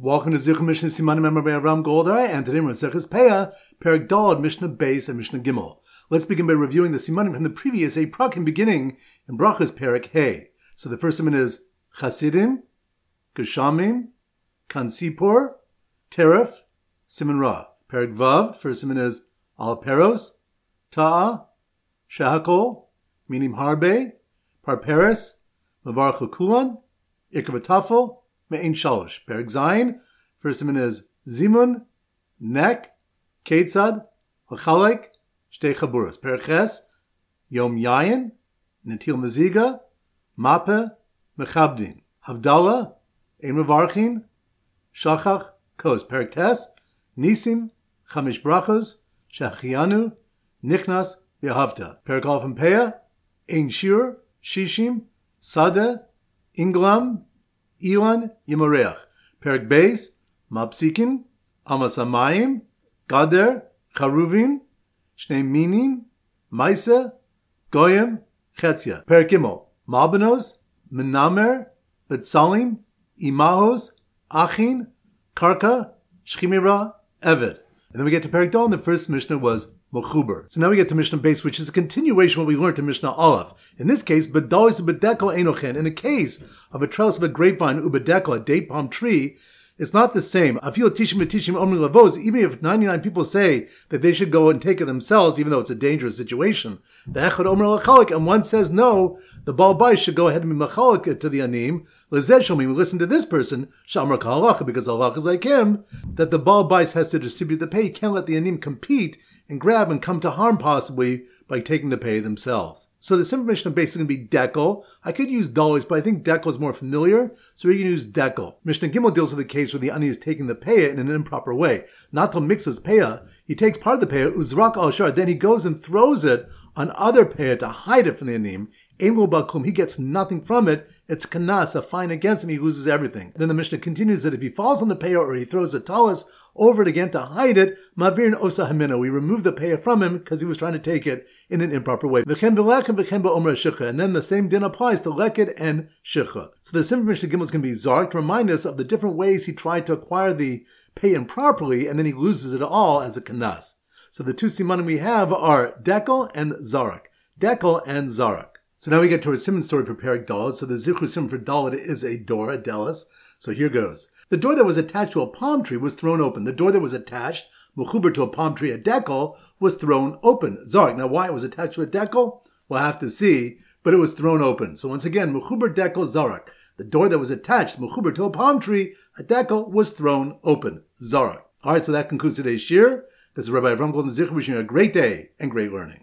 Welcome to Zichron Mishnah Simanim Member by Aram Goldar, and today we're on Seches Peah, Perek Daled, Mishnah Beis, and Mishnah Gimel. Let's begin by reviewing the Simanim from the previous Prakim beginning in Brachas Perek Hey. So the first Siman is Chasidim, Geshamim, Kansipor, Teref, Siman Ra. Perek Vav, the first Siman is Alperos, Ta'a, Shehakol, Minim Harbe, Parperes, Mavarach Kulan, Ikavatafel, Me'in Shalosh. Perek Zayin, first siman is Zimun, Nek, Ketzad, Hachalek, Shtei Chaburos. Perek Ches, Yom Yayin, Netil Maziga, Mape, Mechabdin. Havdalah, Ein Mevarchin, Shachach, Kos. Perek Tes, Nisim, Chamish Brachos, Shechianu, Nichnas, Yehavta. Perek Aleph and Peah, Ein Shir, Shishim, Sadeh, Inglam, Ilan Yimoreach. Perek Beis, Mapsikin, Amasamayim, Gader, Charuvin, Shnei Minim, Maisa, Goyim, Chetzia. Perek Gimel, Malbanos, Menamer, Betzalim, Imahos, Achin, Karka, Shchimira, Eved. And then we get to Perek Daled, and the first Mishnah was Mechuber. So now we get to Mishnah Beis, which is a continuation of what we learned in Mishnah Aleph. In this case, Bedalis Ubedekel Enochen. In a case of a trellis of a grapevine, Ubedekel, a date palm tree, it's not the same. Afil Tishim V'Tishim Omri Lavos, even if 99 people say that they should go and take it themselves, even though it's a dangerous situation. The Echad Omer Lachalik, and one says no, the Baal Bais should go ahead and be Machalik to the Anim. Lezeh Shomim, we listen to this person, Shamar Kahalacha, because Allah is like him, that the Baal Bais has to distribute the pay. You can't let the Anim compete and grab and come to harm possibly by taking the pay themselves. So the simple Mishnah basically going to be Dekel. I could use Dalis, but I think Dekel is more familiar, so we can use Dekel. Mishnah Gimel deals with the case where the Ani is taking the payah in an improper way. Not to mix his payah, he takes part of the payah, Uzrak al-Shar, then he goes and throws it on other payah to hide it from the Anim. Ein lo bakum, he gets nothing from it. It's kanas, a fine against him, he loses everything. Then the Mishnah continues that if he falls on the payah or he throws a talis over it again to hide it, mavirin osa hamina, we remove the payah from him because he was trying to take it in an improper way. And then the same din applies to leket and shikha. So the simple Mishnah Gimel is going to be zark to remind us of the different ways he tried to acquire the pay improperly, and then he loses it all as a kanas. So the two simanim we have are Dekel and Zarak. Dekel and Zarak. So now we get to our Simon story for Perek Daled. So the Zichru Simon for Daled is a door, a delis. So here goes. The door that was attached to a palm tree was thrown open. The door that was attached, Mechuber, to a palm tree, a dekel, was thrown open. Zarak. Now why it was attached to a dekel? We'll have to see, but it was thrown open. So once again, Mechuber, dekel, Zarak. The door that was attached, Mechuber, to a palm tree, a dekel, was thrown open. Zarak. Alright, so that concludes today's shir. This is Rabbi Avram Golden Zichru wishing you a great day and great learning.